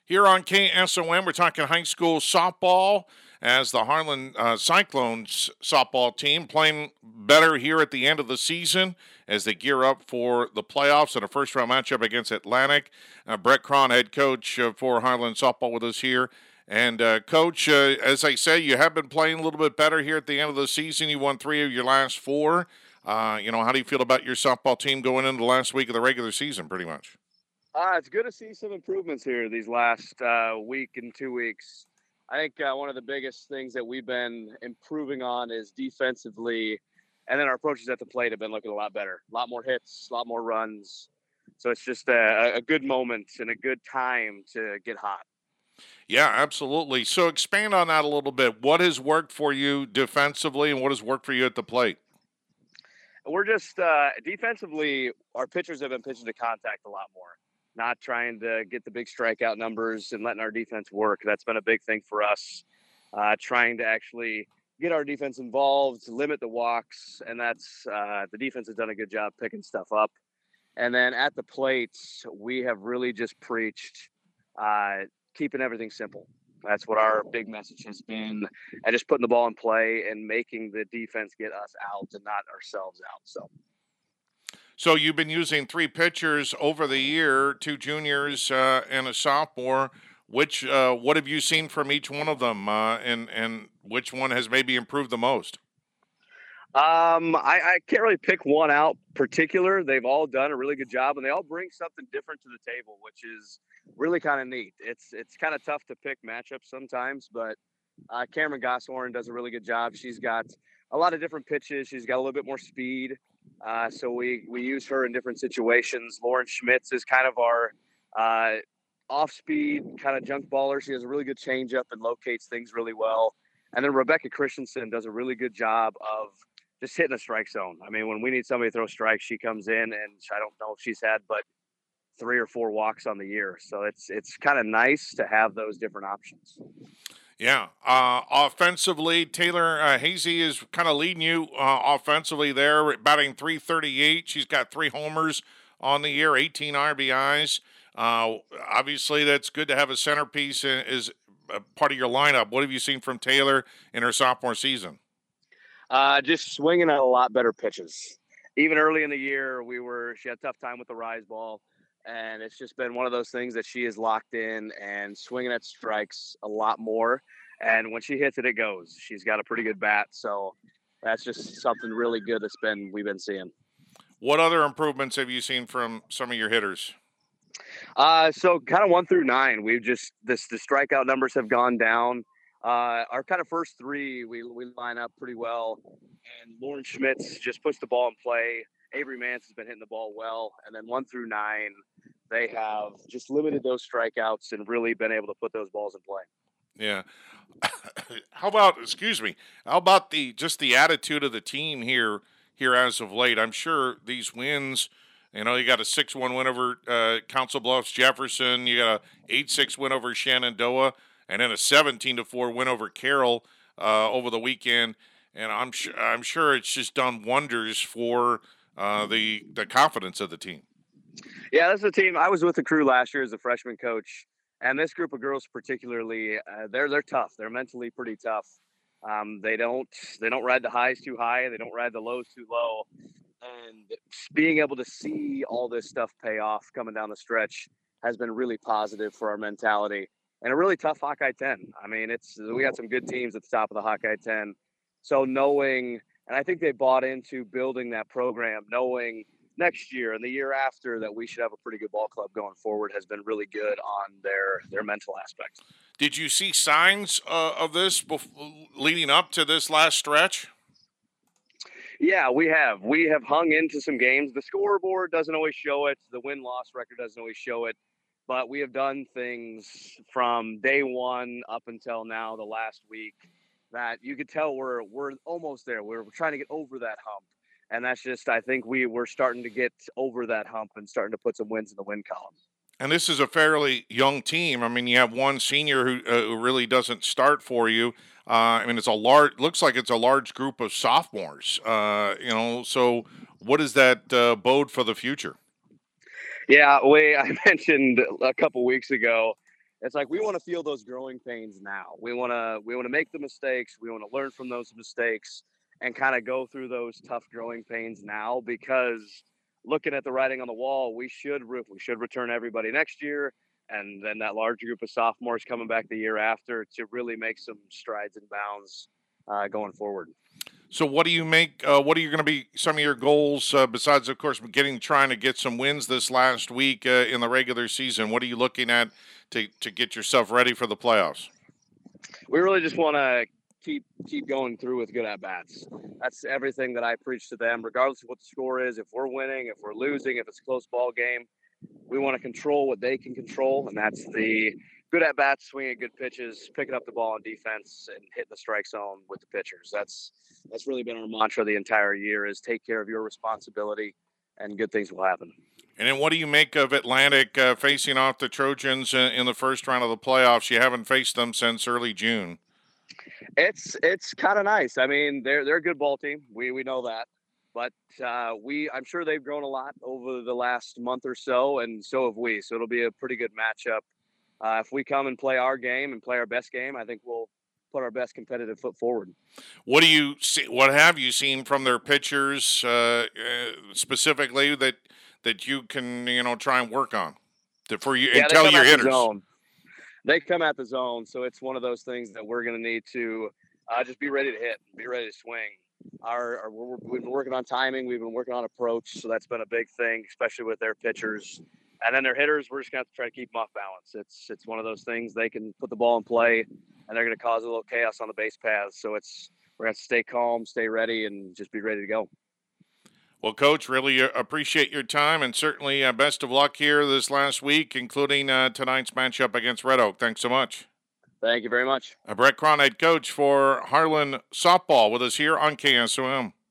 Here on KSOM, we're talking high school softball as the Harlan Cyclones softball team playing better here at the end of the season as they gear up for the playoffs and a first-round matchup against Atlantic. Brett Cron, head coach for Harlan softball, with us here. And, Coach, as I say, you have been playing a little bit better here at the end of the season. You won 3 of your last 4. How do you feel about your softball team going into the last week of the regular season, pretty much? It's good to see some improvements here these last week and 2 weeks. I think one of the biggest things that we've been improving on is defensively, and then our approaches at the plate have been looking a lot better. A lot more hits, a lot more runs. So it's just a good moment and a good time to get hot. Yeah, absolutely. So expand on that a little bit. What has worked for you defensively and what has worked for you at the plate? We're just defensively, our pitchers have been pitching to contact a lot more. Not trying to get the big strikeout numbers and letting our defense work. That's been a big thing for us. Trying to actually get our defense involved, limit the walks, and that's the defense has done a good job picking stuff up. And then at the plates, we have really just preached keeping everything simple. That's what our big message has been, and just putting the ball in play and making the defense get us out and not ourselves out. So you've been using 3 pitchers over the year, 2 juniors and a sophomore. What have you seen from each one of them, and which one has maybe improved the most? I can't really pick one out particular. They've all done a really good job, and they all bring something different to the table, which is really kind of neat. It's kind of tough to pick matchups sometimes, but Cameron Gosshorn does a really good job. She's got a lot of different pitches. She's got a little bit more speed. So we use her in different situations. Lauren Schmitz is kind of our off-speed kind of junk baller. She has a really good changeup and locates things really well. And then Rebecca Christensen does a really good job of just hitting a strike zone. I mean, when we need somebody to throw strikes, she comes in, and I don't know if she's had but 3 or 4 walks on the year. So it's kind of nice to have those different options. Yeah. Offensively, Taylor Hazy is kind of leading you offensively there, batting .338. She's got 3 homers on the year, 18 RBIs. Obviously, that's good to have a centerpiece is a part of your lineup. What have you seen from Taylor in her sophomore season? Just swinging at a lot better pitches. Even early in the year, she had a tough time with the rise ball. And it's just been one of those things that she is locked in and swinging at strikes a lot more. And when she hits it, it goes. She's got a pretty good bat. So that's just something really good we've been seeing. What other improvements have you seen from some of your hitters? So kind of 1 through 9, the strikeout numbers have gone down. Our kind of first 3, we line up pretty well. And Lauren Schmitz just puts the ball in play. Avery Mance has been hitting the ball well. And then 1 through 9, they have just limited those strikeouts and really been able to put those balls in play. Yeah. How about the attitude of the team here as of late? I'm sure these wins, you got a 6-1 win over Council Bluffs Jefferson, you got a 8-6 win over Shenandoah, and then a 17-4 win over Carroll over the weekend. And I'm sure it's just done wonders for the confidence of the team. Yeah, that's the team. I was with the crew last year as a freshman coach, and this group of girls particularly, they're tough. They're mentally pretty tough. They don't ride the highs too high. They don't ride the lows too low. And being able to see all this stuff pay off coming down the stretch has been really positive for our mentality. And a really tough Hawkeye 10. I mean, we got some good teams at the top of the Hawkeye 10. So knowing, and I think they bought into building that program, knowing next year and the year after that we should have a pretty good ball club going forward has been really good on their mental aspects. Did you see signs of this leading up to this last stretch? Yeah, we have. We have hung into some games. The scoreboard doesn't always show it. The win-loss record doesn't always show it. But we have done things from day one up until now, the last week, that you could tell we're almost there. We're trying to get over that hump. And that's just, I think we're starting to get over that hump and starting to put some wins in the win column. And this is a fairly young team. I mean, you have one senior who really doesn't start for you. Looks like it's a large group of sophomores. So what does that bode for the future? Yeah, I mentioned a couple weeks ago It's like we want to feel those growing pains now. We want to make the mistakes. We want to learn from those mistakes and kind of go through those tough growing pains now, because looking at the writing on the wall, we should return everybody next year, and then that large group of sophomores coming back the year after to really make some strides and bounds going forward. So, what do you make? What are you going to be some of your goals besides, of course, trying to get some wins this last week in the regular season? What are you looking at to get yourself ready for the playoffs? We really just want to keep going through with good at bats. That's everything that I preach to them, regardless of what the score is. If we're winning, if we're losing, if it's a close ball game, we want to control what they can control, and that's the good at bats, swinging good pitches, picking up the ball on defense, and hitting the strike zone with the pitchers. That's really been our mantra the entire year: is take care of your responsibility, and good things will happen. And then, what do you make of Atlantic facing off the Trojans in the first round of the playoffs? You haven't faced them since early June. It's kind of nice. I mean, they're a good ball team. We know that, but I'm sure they've grown a lot over the last month or so, and so have we. So it'll be a pretty good matchup. If we come and play our game and play our best game, I think we'll put our best competitive foot forward. What do you see? What have you seen from their pitchers specifically that you can try and work on for you and tell your hitters? They come at the zone, so it's one of those things that we're going to need to just be ready to hit, be ready to swing. We've been working on timing, we've been working on approach, so that's been a big thing, especially with their pitchers. And then their hitters, we're just going to have to try to keep them off balance. It's one of those things. They can put the ball in play, and they're going to cause a little chaos on the base paths. So we're going to have to stay calm, stay ready, and just be ready to go. Well, Coach, really appreciate your time, and certainly best of luck here this last week, including tonight's matchup against Red Oak. Thanks so much. Thank you very much. Brett Cron, head coach for Harlan Softball, with us here on KSOM.